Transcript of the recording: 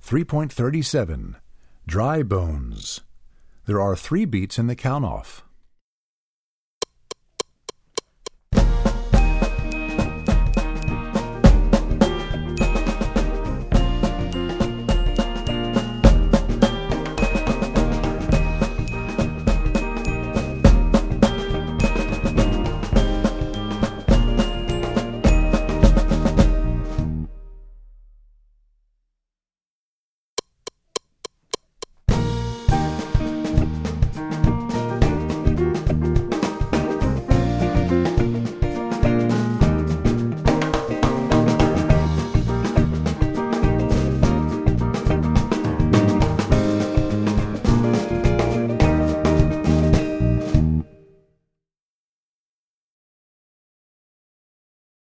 3.37. Dry bones. There are 3 beats in the count-off.